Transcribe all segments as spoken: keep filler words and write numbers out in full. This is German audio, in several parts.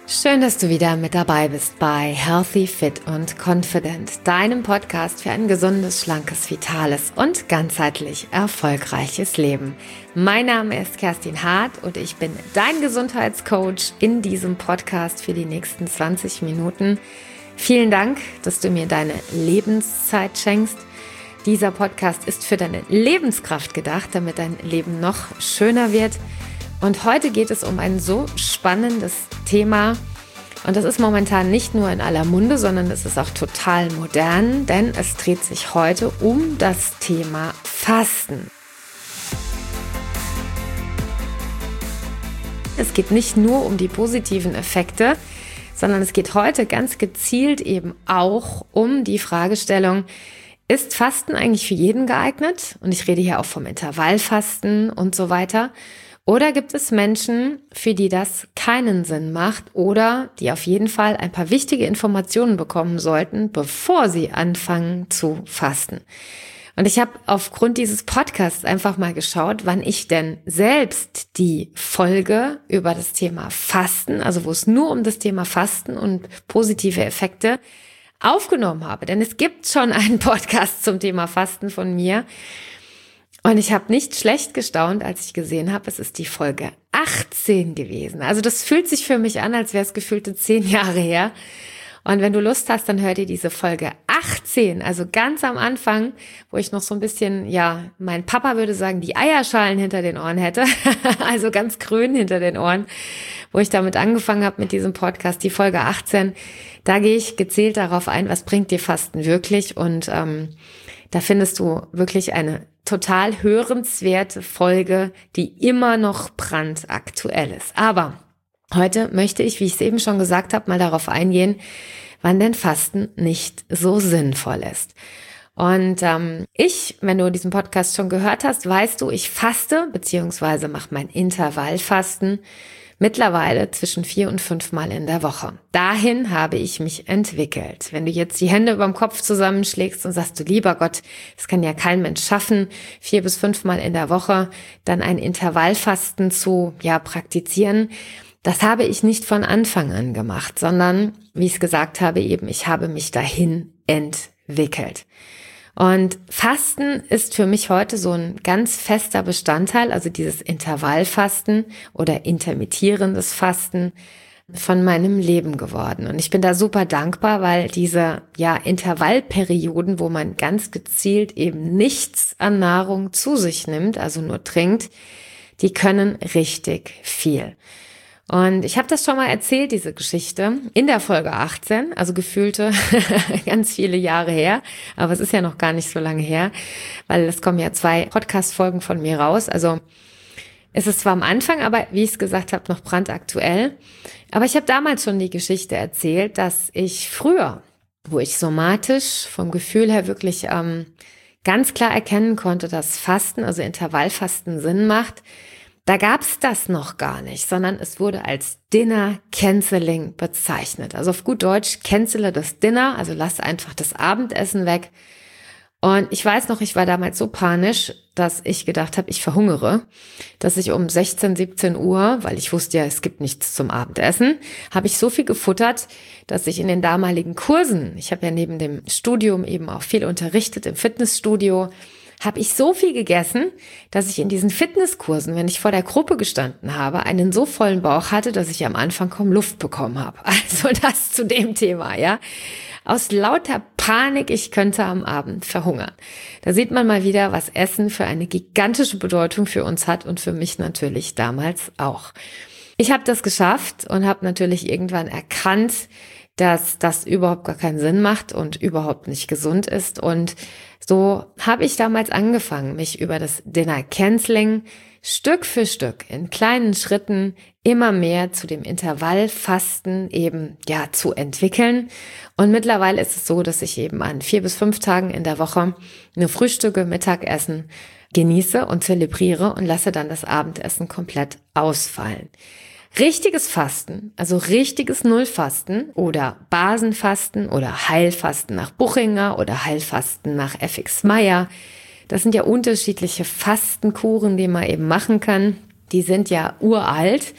Schön, dass du wieder mit dabei bist bei Healthy, Fit und Confident, deinem Podcast für ein gesundes, schlankes, vitales und ganzheitlich erfolgreiches Leben. Mein Name ist Kerstin Hart und ich bin dein Gesundheitscoach in diesem Podcast für die nächsten zwanzig Minuten. Vielen Dank, dass du mir deine Lebenszeit schenkst. Dieser Podcast ist für deine Lebenskraft gedacht, damit dein Leben noch schöner wird. Und heute geht es um ein so spannendes Thema und das ist momentan nicht nur in aller Munde, sondern es ist auch total modern, denn es dreht sich heute um das Thema Fasten. Es geht nicht nur um die positiven Effekte, sondern es geht heute ganz gezielt eben auch um die Fragestellung, ist Fasten eigentlich für jeden geeignet? Und ich rede hier auch vom Intervallfasten und so weiter. Oder gibt es Menschen, für die das keinen Sinn macht oder die auf jeden Fall ein paar wichtige Informationen bekommen sollten, bevor sie anfangen zu fasten? Und ich habe aufgrund dieses Podcasts einfach mal geschaut, wann ich denn selbst die Folge über das Thema Fasten, also wo es nur um das Thema Fasten und positive Effekte aufgenommen habe. Denn es gibt schon einen Podcast zum Thema Fasten von mir. Und ich habe nicht schlecht gestaunt, als ich gesehen habe, es ist die Folge achtzehn gewesen. Also das fühlt sich für mich an, als wäre es gefühlte zehn Jahre her. Und wenn du Lust hast, dann hör dir diese Folge achtzehn, also ganz am Anfang, wo ich noch so ein bisschen, ja, mein Papa würde sagen, die Eierschalen hinter den Ohren hätte, also ganz grün hinter den Ohren, wo ich damit angefangen habe mit diesem Podcast, die Folge achtzehn. Da gehe ich gezielt darauf ein, was bringt dir Fasten wirklich, und ähm, da findest du wirklich eine total hörenswerte Folge, die immer noch brandaktuell ist. Aber heute möchte ich, wie ich es eben schon gesagt habe, mal darauf eingehen, wann denn Fasten nicht so sinnvoll ist. Und ähm, ich, wenn du diesen Podcast schon gehört hast, weißt du, ich faste beziehungsweise mache mein Intervallfasten mittlerweile zwischen vier und fünf Mal in der Woche. Dahin habe ich mich entwickelt. Wenn du jetzt die Hände überm Kopf zusammenschlägst und sagst, du lieber Gott, das kann ja kein Mensch schaffen, vier bis fünf Mal in der Woche dann ein Intervallfasten zu, ja, praktizieren. Das habe ich nicht von Anfang an gemacht, sondern, wie ich es gesagt habe, eben, ich habe mich dahin entwickelt. Und Fasten ist für mich heute so ein ganz fester Bestandteil, also dieses Intervallfasten oder intermittierendes Fasten von meinem Leben geworden. Und ich bin da super dankbar, weil diese, ja, Intervallperioden, wo man ganz gezielt eben nichts an Nahrung zu sich nimmt, also nur trinkt, die können richtig viel. Und ich habe das schon mal erzählt, diese Geschichte, in der Folge achtzehn, also gefühlte ganz viele Jahre her, aber es ist ja noch gar nicht so lange her, weil es kommen ja zwei Podcast-Folgen von mir raus. Also es ist zwar am Anfang, aber wie ich es gesagt habe, noch brandaktuell. Aber ich habe damals schon die Geschichte erzählt, dass ich früher, wo ich somatisch vom Gefühl her wirklich ähm, ganz klar erkennen konnte, dass Fasten, also Intervallfasten, Sinn macht, da gab's das noch gar nicht, sondern es wurde als Dinner Canceling bezeichnet. Also auf gut Deutsch, cancele das Dinner, also lass einfach das Abendessen weg. Und ich weiß noch, ich war damals so panisch, dass ich gedacht habe, ich verhungere, dass ich um sechzehn, siebzehn Uhr, weil ich wusste ja, es gibt nichts zum Abendessen, habe ich so viel gefuttert, dass ich in den damaligen Kursen, ich habe ja neben dem Studium eben auch viel unterrichtet im Fitnessstudio, habe ich so viel gegessen, dass ich in diesen Fitnesskursen, wenn ich vor der Gruppe gestanden habe, einen so vollen Bauch hatte, dass ich am Anfang kaum Luft bekommen habe. Also das zu dem Thema, ja. Aus lauter Panik, ich könnte am Abend verhungern. Da sieht man mal wieder, was Essen für eine gigantische Bedeutung für uns hat und für mich natürlich damals auch. Ich habe das geschafft und habe natürlich irgendwann erkannt, dass das überhaupt gar keinen Sinn macht und überhaupt nicht gesund ist. Und so habe ich damals angefangen, mich über das Dinner Canceling Stück für Stück in kleinen Schritten immer mehr zu dem Intervallfasten eben ja zu entwickeln. Und mittlerweile ist es so, dass ich eben an vier bis fünf Tagen in der Woche eine Frühstücke, Mittagessen genieße und zelebriere und lasse dann das Abendessen komplett ausfallen. Richtiges Fasten, also richtiges Nullfasten oder Basenfasten oder Heilfasten nach Buchinger oder Heilfasten nach F X Meyer, das sind ja unterschiedliche Fastenkuren, die man eben machen kann. Die sind ja uralt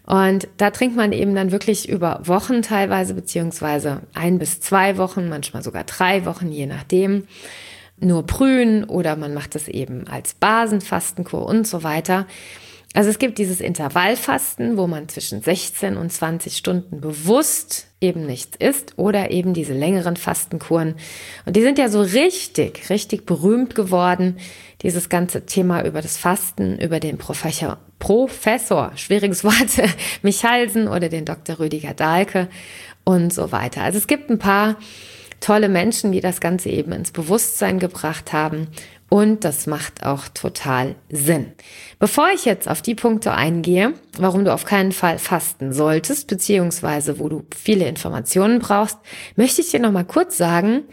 Und da trinkt man eben dann wirklich über Wochen teilweise, beziehungsweise ein bis zwei Wochen, manchmal sogar drei Wochen, je nachdem, nur Brühen oder man macht es eben als Basenfastenkur und so weiter. Also es gibt dieses Intervallfasten, wo man zwischen sechzehn und zwanzig Stunden bewusst eben nichts isst oder eben diese längeren Fastenkuren. Und die sind ja so richtig, richtig berühmt geworden. Dieses ganze Thema über das Fasten, über den Professor, Professor, schwieriges Wort, Michalsen oder den Doktor Rüdiger Dahlke und so weiter. Also es gibt ein paar tolle Menschen, die das Ganze eben ins Bewusstsein gebracht haben. Und das macht auch total Sinn. Bevor ich jetzt auf die Punkte eingehe, warum du auf keinen Fall fasten solltest, beziehungsweise wo du viele Informationen brauchst, möchte ich dir noch mal kurz sagen,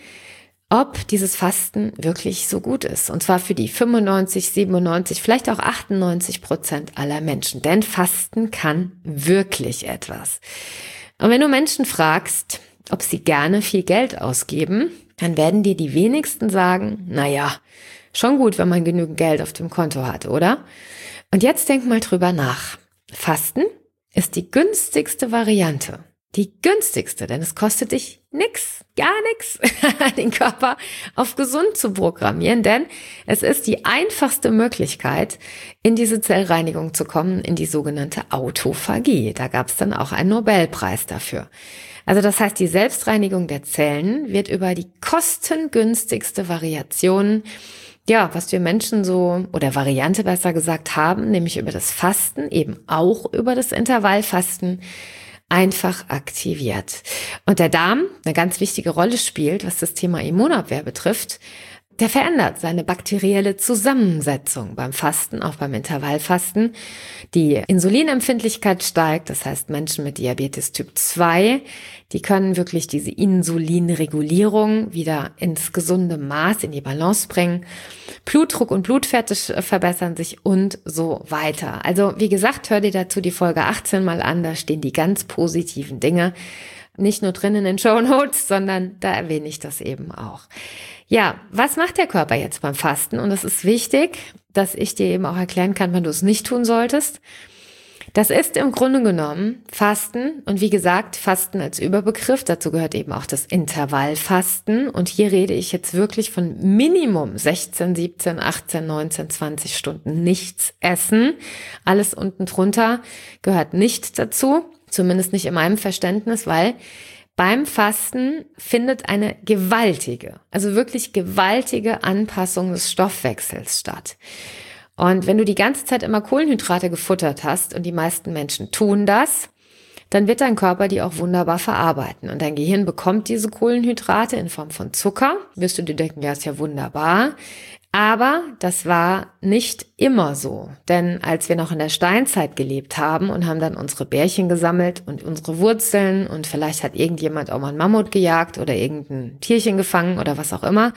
ob dieses Fasten wirklich so gut ist. Und zwar für die fünfundneunzig, siebenundneunzig, vielleicht auch achtundneunzig Prozent aller Menschen. Denn Fasten kann wirklich etwas. Und wenn du Menschen fragst, ob sie gerne viel Geld ausgeben, dann werden dir die wenigsten sagen, naja, schon gut, wenn man genügend Geld auf dem Konto hat, oder? Und jetzt denk mal drüber nach. Fasten ist die günstigste Variante. Die günstigste, denn es kostet dich nix, gar nix, den Körper auf gesund zu programmieren, denn es ist die einfachste Möglichkeit, in diese Zellreinigung zu kommen, in die sogenannte Autophagie. Da gab es dann auch einen Nobelpreis dafür. Also das heißt, die Selbstreinigung der Zellen wird über die kostengünstigste Variation, ja, was wir Menschen so, oder Variante besser gesagt haben, nämlich über das Fasten, eben auch über das Intervallfasten, einfach aktiviert. Und der Darm eine ganz wichtige Rolle spielt, was das Thema Immunabwehr betrifft. Der verändert seine bakterielle Zusammensetzung beim Fasten, auch beim Intervallfasten. Die Insulinempfindlichkeit steigt, das heißt Menschen mit Diabetes Typ zwei, die können wirklich diese Insulinregulierung wieder ins gesunde Maß, in die Balance bringen. Blutdruck und Blutwerte verbessern sich und so weiter. Also wie gesagt, hör dir dazu die Folge achtzehn mal an, da stehen die ganz positiven Dinge. Nicht nur drin in den Shownotes, sondern da erwähne ich das eben auch. Ja, was macht der Körper jetzt beim Fasten? Und es ist wichtig, dass ich dir eben auch erklären kann, wann du es nicht tun solltest. Das ist im Grunde genommen Fasten und wie gesagt, Fasten als Überbegriff. Dazu gehört eben auch das Intervallfasten. Und hier rede ich jetzt wirklich von Minimum sechzehn, siebzehn, achtzehn, neunzehn, zwanzig Stunden nichts essen. Alles unten drunter gehört nicht dazu, zumindest nicht in meinem Verständnis, weil beim Fasten findet eine gewaltige, also wirklich gewaltige Anpassung des Stoffwechsels statt. Und wenn du die ganze Zeit immer Kohlenhydrate gefuttert hast, und die meisten Menschen tun das, dann wird dein Körper die auch wunderbar verarbeiten. Und dein Gehirn bekommt diese Kohlenhydrate in Form von Zucker. Wirst du dir denken, ja, ist ja wunderbar. Aber das war nicht immer so, denn als wir noch in der Steinzeit gelebt haben und haben dann unsere Bärchen gesammelt und unsere Wurzeln und vielleicht hat irgendjemand auch mal einen Mammut gejagt oder irgendein Tierchen gefangen oder was auch immer,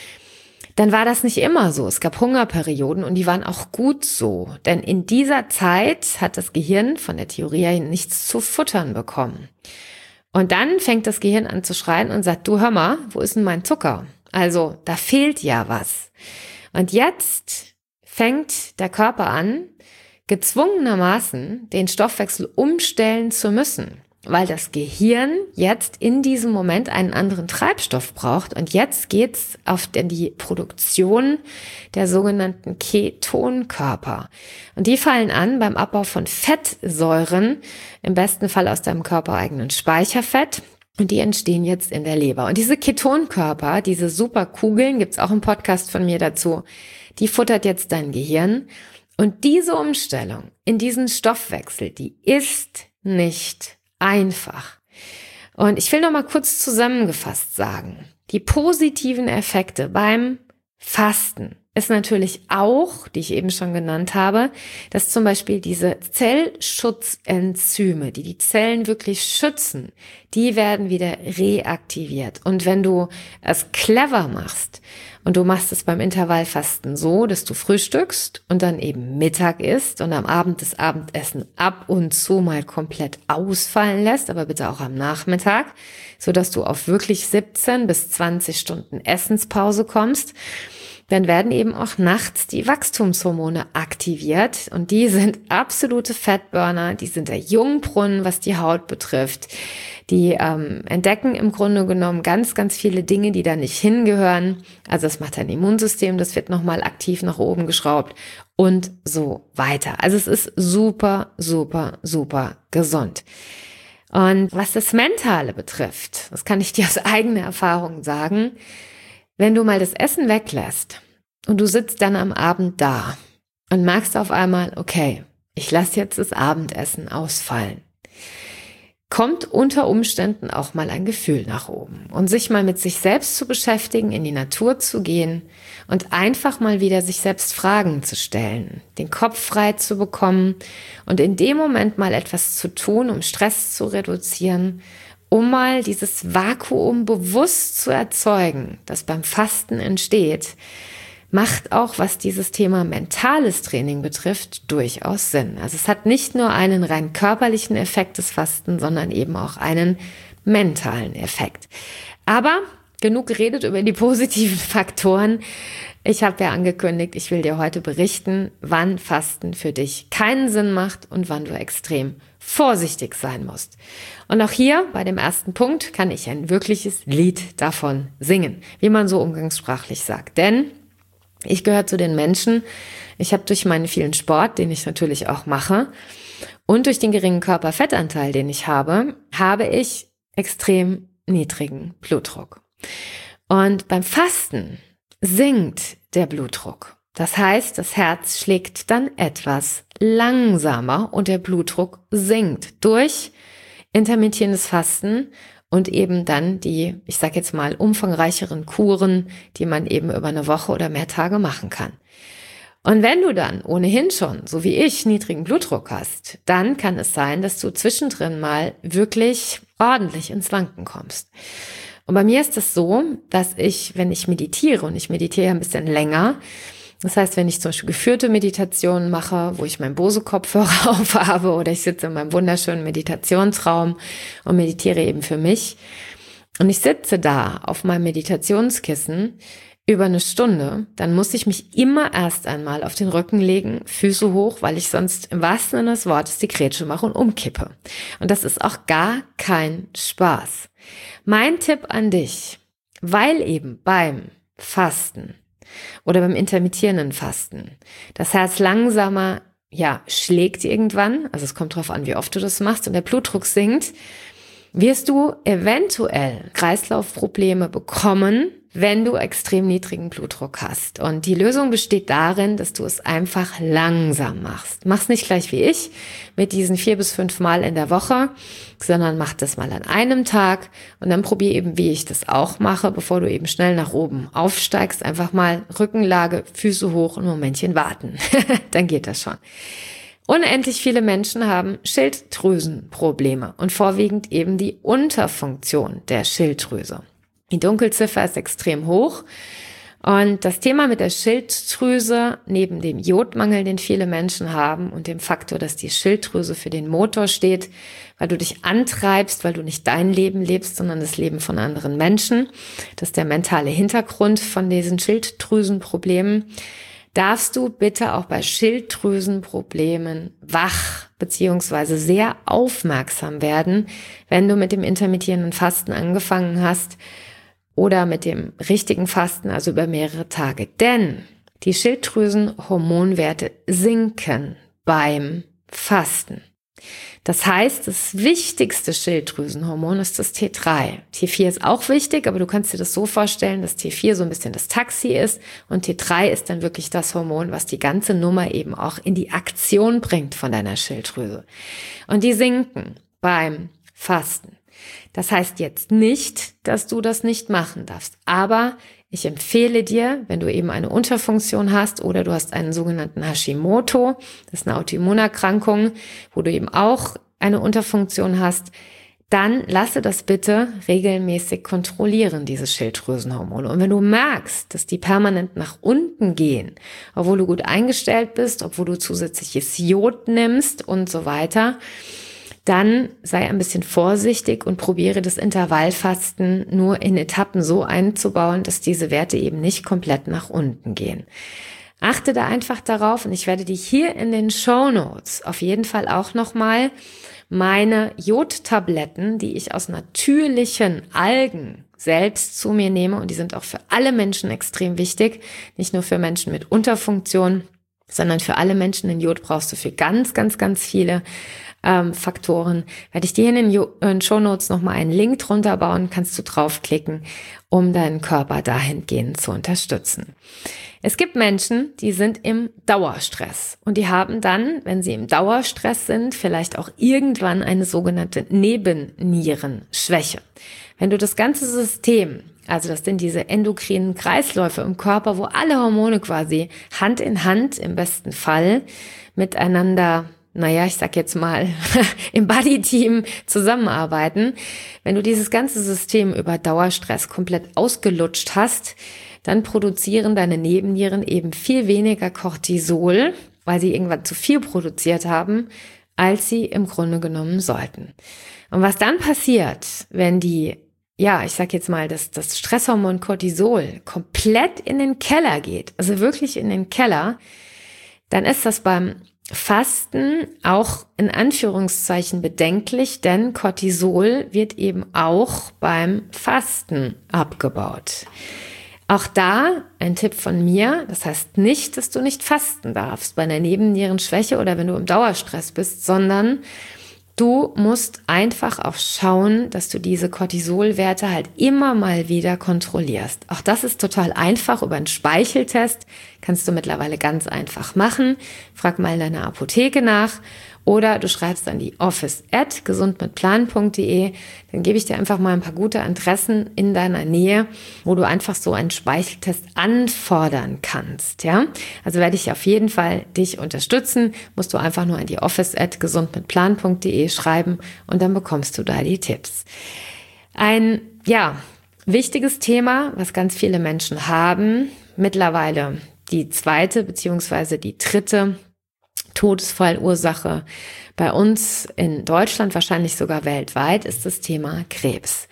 dann war das nicht immer so. Es gab Hungerperioden und die waren auch gut so, denn in dieser Zeit hat das Gehirn von der Theorie her nichts zu futtern bekommen. Und dann fängt das Gehirn an zu schreien und sagt, du hör mal, wo ist denn mein Zucker? Also da fehlt ja was. Und jetzt fängt der Körper an, gezwungenermaßen den Stoffwechsel umstellen zu müssen, weil das Gehirn jetzt in diesem Moment einen anderen Treibstoff braucht. Und jetzt geht's auf die Produktion der sogenannten Ketonkörper. Und die fallen an beim Abbau von Fettsäuren, im besten Fall aus deinem körpereigenen Speicherfett. Und die entstehen jetzt in der Leber. Und diese Ketonkörper, diese Superkugeln, gibt's auch einen Podcast von mir dazu, die futtert jetzt dein Gehirn. Und diese Umstellung in diesen Stoffwechsel, die ist nicht einfach. Und ich will noch mal kurz zusammengefasst sagen, die positiven Effekte beim Fasten ist natürlich auch, die ich eben schon genannt habe, dass zum Beispiel diese Zellschutzenzyme, die die Zellen wirklich schützen, die werden wieder reaktiviert. Und wenn du es clever machst und du machst es beim Intervallfasten so, dass du frühstückst und dann eben Mittag isst und am Abend das Abendessen ab und zu mal komplett ausfallen lässt, aber bitte auch am Nachmittag, so dass du auf wirklich siebzehn bis zwanzig Stunden Essenspause kommst, dann werden eben auch nachts die Wachstumshormone aktiviert und die sind absolute Fettburner, die sind der Jungbrunnen, was die Haut betrifft. Die ähm, entdecken im Grunde genommen ganz, ganz viele Dinge, die da nicht hingehören. Also das macht dein Immunsystem, das wird nochmal aktiv nach oben geschraubt und so weiter. Also es ist super, super, super gesund. Und was das Mentale betrifft, das kann ich dir aus eigener Erfahrung sagen, wenn du mal das Essen weglässt und du sitzt dann am Abend da und merkst auf einmal, okay, ich lasse jetzt das Abendessen ausfallen, kommt unter Umständen auch mal ein Gefühl nach oben. Und sich mal mit sich selbst zu beschäftigen, in die Natur zu gehen und einfach mal wieder sich selbst Fragen zu stellen, den Kopf frei zu bekommen und in dem Moment mal etwas zu tun, um Stress zu reduzieren, um mal dieses Vakuum bewusst zu erzeugen, das beim Fasten entsteht, macht auch, was dieses Thema mentales Training betrifft, durchaus Sinn. Also es hat nicht nur einen rein körperlichen Effekt des Fasten, sondern eben auch einen mentalen Effekt. Aber genug geredet über die positiven Faktoren. Ich habe ja angekündigt, ich will dir heute berichten, wann Fasten für dich keinen Sinn macht und wann du extrem vorsichtig sein musst. Und auch hier bei dem ersten Punkt kann ich ein wirkliches Lied davon singen, wie man so umgangssprachlich sagt. Denn ich gehöre zu den Menschen, ich habe durch meinen vielen Sport, den ich natürlich auch mache, und durch den geringen Körperfettanteil, den ich habe, habe ich extrem niedrigen Blutdruck. Und beim Fasten sinkt der Blutdruck. Das heißt, das Herz schlägt dann etwas langsamer und der Blutdruck sinkt durch intermittierendes Fasten und eben dann die, ich sage jetzt mal, umfangreicheren Kuren, die man eben über eine Woche oder mehr Tage machen kann. Und wenn du dann ohnehin schon, so wie ich, niedrigen Blutdruck hast, dann kann es sein, dass du zwischendrin mal wirklich ordentlich ins Wanken kommst. Und bei mir ist es so, dass ich, wenn ich meditiere, und ich meditiere ein bisschen länger, das heißt, wenn ich zum Beispiel geführte Meditationen mache, wo ich meinen Bose-Kopfhörer auf habe oder ich sitze in meinem wunderschönen Meditationsraum und meditiere eben für mich und ich sitze da auf meinem Meditationskissen über eine Stunde, dann muss ich mich immer erst einmal auf den Rücken legen, Füße hoch, weil ich sonst im wahrsten Sinne des Wortes die Grätsche mache und umkippe. Und das ist auch gar kein Spaß. Mein Tipp an dich, weil eben beim Fasten oder beim intermittierenden Fasten das Herz langsamer, ja, schlägt irgendwann, also es kommt drauf an, wie oft du das machst und der Blutdruck sinkt, wirst du eventuell Kreislaufprobleme bekommen, wenn du extrem niedrigen Blutdruck hast. Und die Lösung besteht darin, dass du es einfach langsam machst. Mach's nicht gleich wie ich mit diesen vier bis fünf Mal in der Woche, sondern mach das mal an einem Tag und dann probier eben, wie ich das auch mache, bevor du eben schnell nach oben aufsteigst. Einfach mal Rückenlage, Füße hoch und ein Momentchen warten. Dann geht das schon. Unendlich viele Menschen haben Schilddrüsenprobleme und vorwiegend eben die Unterfunktion der Schilddrüse. Die Dunkelziffer ist extrem hoch und das Thema mit der Schilddrüse, neben dem Jodmangel, den viele Menschen haben und dem Faktor, dass die Schilddrüse für den Motor steht, weil du dich antreibst, weil du nicht dein Leben lebst, sondern das Leben von anderen Menschen. Das ist der mentale Hintergrund von diesen Schilddrüsenproblemen. Darfst du bitte auch bei Schilddrüsenproblemen wach beziehungsweise sehr aufmerksam werden, wenn du mit dem intermittierenden Fasten angefangen hast oder mit dem richtigen Fasten, also über mehrere Tage. Denn die Schilddrüsenhormonwerte sinken beim Fasten. Das heißt, das wichtigste Schilddrüsenhormon ist das T drei. T vier ist auch wichtig, aber du kannst dir das so vorstellen, dass T vier so ein bisschen das Taxi ist und T drei ist dann wirklich das Hormon, was die ganze Nummer eben auch in die Aktion bringt von deiner Schilddrüse. Und die sinken beim Fasten. Das heißt jetzt nicht, dass du das nicht machen darfst, aber ich empfehle dir, wenn du eben eine Unterfunktion hast oder du hast einen sogenannten Hashimoto, das ist eine Autoimmunerkrankung, wo du eben auch eine Unterfunktion hast, dann lasse das bitte regelmäßig kontrollieren, diese Schilddrüsenhormone. Und wenn du merkst, dass die permanent nach unten gehen, obwohl du gut eingestellt bist, obwohl du zusätzliches Jod nimmst und so weiter, dann sei ein bisschen vorsichtig und probiere das Intervallfasten nur in Etappen so einzubauen, dass diese Werte eben nicht komplett nach unten gehen. Achte da einfach darauf und ich werde dich hier in den Shownotes auf jeden Fall auch nochmal meine Jodtabletten, die ich aus natürlichen Algen selbst zu mir nehme, und die sind auch für alle Menschen extrem wichtig, nicht nur für Menschen mit Unterfunktion, sondern für alle Menschen. Den Jod brauchst du für ganz, ganz, ganz viele ähm, Faktoren. Werde ich dir in den jo- in Shownotes nochmal einen Link drunter bauen, kannst du draufklicken, um deinen Körper dahingehend zu unterstützen. Es gibt Menschen, die sind im Dauerstress und die haben dann, wenn sie im Dauerstress sind, vielleicht auch irgendwann eine sogenannte Nebennierenschwäche. Wenn du das ganze System, also das sind diese endokrinen Kreisläufe im Körper, wo alle Hormone quasi Hand in Hand im besten Fall miteinander, naja, ich sag jetzt mal, im Buddy-Team zusammenarbeiten. Wenn du dieses ganze System über Dauerstress komplett ausgelutscht hast, dann produzieren deine Nebennieren eben viel weniger Cortisol, weil sie irgendwann zu viel produziert haben, als sie im Grunde genommen sollten. Und was dann passiert, wenn die, ja, ich sag jetzt mal, dass das Stresshormon Cortisol komplett in den Keller geht, also wirklich in den Keller, dann ist das beim Fasten auch in Anführungszeichen bedenklich, denn Cortisol wird eben auch beim Fasten abgebaut. Auch da ein Tipp von mir, das heißt nicht, dass du nicht fasten darfst bei einer Nebennierenschwäche oder wenn du im Dauerstress bist, sondern du musst einfach auch schauen, dass du diese Cortisolwerte halt immer mal wieder kontrollierst. Auch das ist total einfach über einen Speicheltest, kannst du mittlerweile ganz einfach machen. Frag mal in deiner Apotheke nach. Oder du schreibst an die office at gesundmitplan punkt de, dann gebe ich dir einfach mal ein paar gute Adressen in deiner Nähe, wo du einfach so einen Speicheltest anfordern kannst, ja. Also werde ich auf jeden Fall dich unterstützen, musst du einfach nur an die office at gesundmitplan punkt de schreiben und dann bekommst du da die Tipps. Ein, ja, wichtiges Thema, was ganz viele Menschen haben, mittlerweile die zweite beziehungsweise die dritte Todesfallursache bei uns in Deutschland, wahrscheinlich sogar weltweit, ist das Thema Krebs.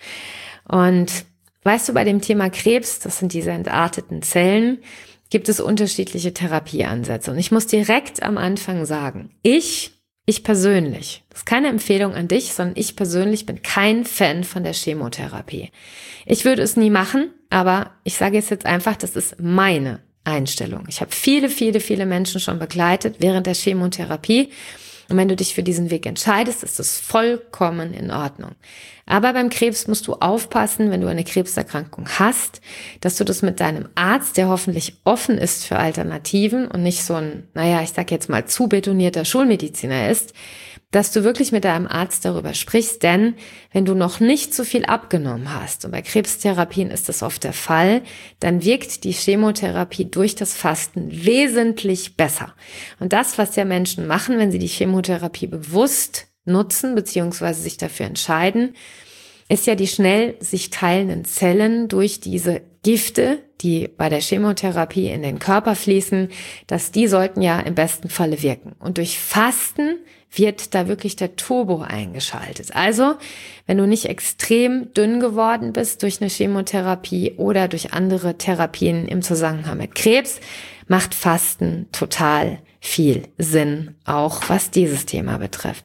Und weißt du, bei dem Thema Krebs, das sind diese entarteten Zellen, gibt es unterschiedliche Therapieansätze. Und ich muss direkt am Anfang sagen, ich, ich persönlich, das ist keine Empfehlung an dich, sondern ich persönlich bin kein Fan von der Chemotherapie. Ich würde es nie machen, aber ich sage jetzt jetzt einfach, das ist meine Einstellung. Ich habe viele, viele, viele Menschen schon begleitet während der Chemotherapie. Und wenn du dich für diesen Weg entscheidest, ist das vollkommen in Ordnung. Aber beim Krebs musst du aufpassen, wenn du eine Krebserkrankung hast, dass du das mit deinem Arzt, der hoffentlich offen ist für Alternativen und nicht so ein, naja, ich sag jetzt mal zu betonierter Schulmediziner ist, dass du wirklich mit deinem Arzt darüber sprichst, denn wenn du noch nicht so viel abgenommen hast, und bei Krebstherapien ist das oft der Fall, dann wirkt die Chemotherapie durch das Fasten wesentlich besser. Und das, was ja Menschen machen, wenn sie die Chemotherapie bewusst nutzen bzw. sich dafür entscheiden, ist ja die schnell sich teilenden Zellen durch diese Gifte, die bei der Chemotherapie in den Körper fließen, dass die sollten ja im besten Falle wirken. Und durch Fasten wird da wirklich der Turbo eingeschaltet. Also, wenn du nicht extrem dünn geworden bist durch eine Chemotherapie oder durch andere Therapien im Zusammenhang mit Krebs, macht Fasten total viel Sinn, auch was dieses Thema betrifft.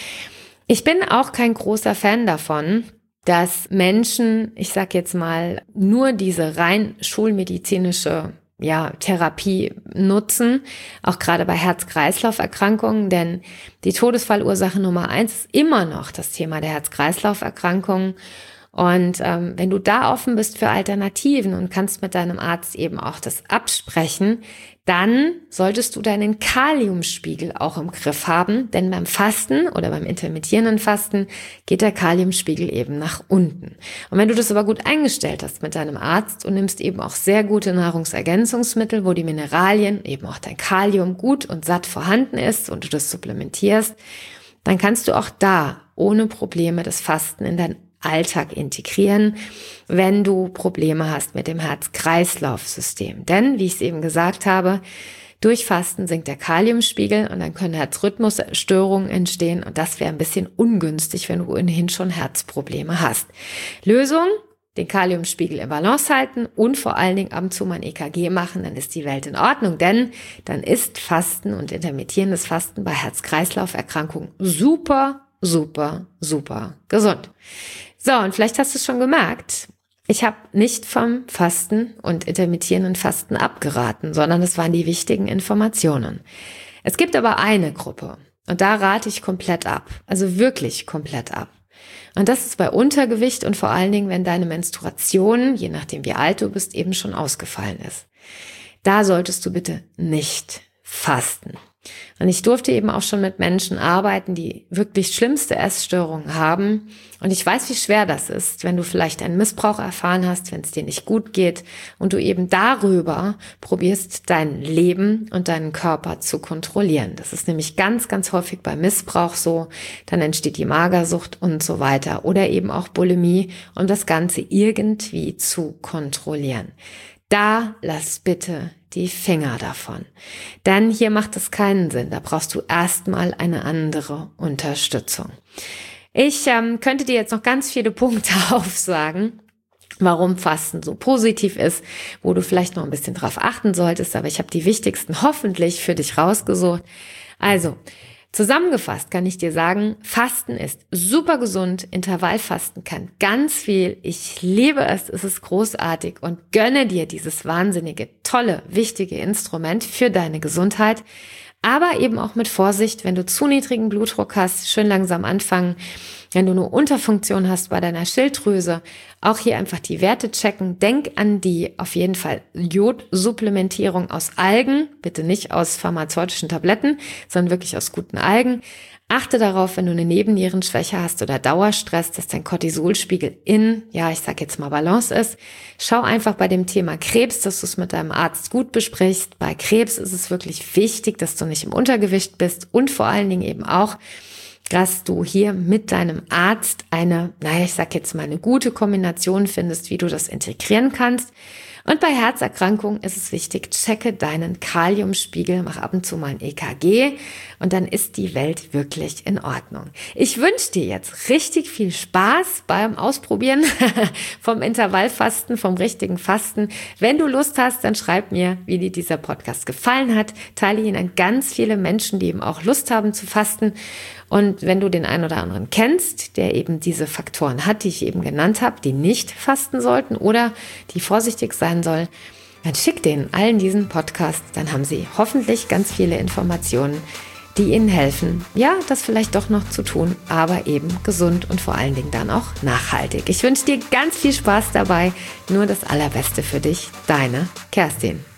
Ich bin auch kein großer Fan davon, dass Menschen, ich sag jetzt mal, nur diese rein schulmedizinische ja, Therapie nutzen, auch gerade bei Herz-Kreislauf-Erkrankungen, denn die Todesfallursache Nummer eins ist immer noch das Thema der Herz-Kreislauf-Erkrankungen. Und ähm, wenn du da offen bist für Alternativen und kannst mit deinem Arzt eben auch das absprechen, dann solltest du deinen Kaliumspiegel auch im Griff haben, denn beim Fasten oder beim intermittierenden Fasten geht der Kaliumspiegel eben nach unten. Und wenn du das aber gut eingestellt hast mit deinem Arzt und nimmst eben auch sehr gute Nahrungsergänzungsmittel, wo die Mineralien, eben auch dein Kalium gut und satt vorhanden ist und du das supplementierst, dann kannst du auch da ohne Probleme das Fasten in dein Alltag integrieren, wenn du Probleme hast mit dem Herz-Kreislauf-System. Denn, wie ich es eben gesagt habe, Durch Fasten sinkt der Kaliumspiegel und dann können Herzrhythmusstörungen entstehen und das wäre ein bisschen ungünstig, wenn du ohnehin schon Herzprobleme hast. Lösung: den Kaliumspiegel in Balance halten und vor allen Dingen ab und zu mal ein E K G machen, dann ist die Welt in Ordnung, denn dann ist Fasten und intermittierendes Fasten bei Herz-Kreislauf-Erkrankungen super, super, super gesund. So, und vielleicht hast du es schon gemerkt, ich habe nicht vom Fasten und intermittierenden Fasten abgeraten, sondern es waren die wichtigen Informationen. Es gibt aber eine Gruppe und da rate ich komplett ab, also wirklich komplett ab. Und das ist bei Untergewicht und vor allen Dingen, wenn deine Menstruation, je nachdem wie alt du bist, eben schon ausgefallen ist. Da solltest du bitte nicht fasten. Und ich durfte eben auch schon mit Menschen arbeiten, die wirklich schlimmste Essstörungen haben. Und ich weiß, wie schwer das ist, wenn du vielleicht einen Missbrauch erfahren hast, wenn es dir nicht gut geht und du eben darüber probierst, dein Leben und deinen Körper zu kontrollieren. Das ist nämlich ganz, ganz häufig bei Missbrauch so. Dann entsteht die Magersucht und so weiter. Oder eben auch Bulimie, um das Ganze irgendwie zu kontrollieren. Da lass bitte die Finger davon. Denn hier macht es keinen Sinn. Da brauchst du erstmal eine andere Unterstützung. Ich ähm, könnte dir jetzt noch ganz viele Punkte aufsagen, warum Fasten so positiv ist, wo du vielleicht noch ein bisschen drauf achten solltest, aber ich habe die wichtigsten hoffentlich für dich rausgesucht. Also, zusammengefasst kann ich dir sagen, Fasten ist super gesund, Intervallfasten kann ganz viel, ich liebe es, es ist großartig und gönne dir dieses wahnsinnige, tolle, wichtige Instrument für deine Gesundheit, aber eben auch mit Vorsicht, wenn du zu niedrigen Blutdruck hast, schön langsam anfangen, wenn du eine Unterfunktion hast bei deiner Schilddrüse, auch hier einfach die Werte checken. Denk an die auf jeden Fall Jodsupplementierung aus Algen, bitte nicht aus pharmazeutischen Tabletten, sondern wirklich aus guten Algen. Achte darauf, wenn du eine Nebennierenschwäche hast oder Dauerstress, dass dein Cortisolspiegel in, ja, ich sag jetzt mal Balance ist. Schau einfach bei dem Thema Krebs, dass du es mit deinem Arzt gut besprichst. Bei Krebs ist es wirklich wichtig, dass du nicht im Untergewicht bist und vor allen Dingen eben auch, dass du hier mit deinem Arzt eine, naja, ich sag jetzt mal eine gute Kombination findest, wie du das integrieren kannst. Und bei Herzerkrankungen ist es wichtig, checke deinen Kaliumspiegel, mach ab und zu mal ein E K G und dann ist die Welt wirklich in Ordnung. Ich wünsche dir jetzt richtig viel Spaß beim Ausprobieren vom Intervallfasten, vom richtigen Fasten. Wenn du Lust hast, dann schreib mir, wie dir dieser Podcast gefallen hat. Teile ihn an ganz viele Menschen, die eben auch Lust haben zu fasten. Und wenn du den einen oder anderen kennst, der eben diese Faktoren hat, die ich eben genannt habe, die nicht fasten sollten oder die vorsichtig sein sollen, dann schick denen allen diesen Podcast. Dann haben sie hoffentlich ganz viele Informationen, die ihnen helfen, ja, das vielleicht doch noch zu tun, aber eben gesund und vor allen Dingen dann auch nachhaltig. Ich wünsche dir ganz viel Spaß dabei. Nur das Allerbeste für dich. Deine Kerstin.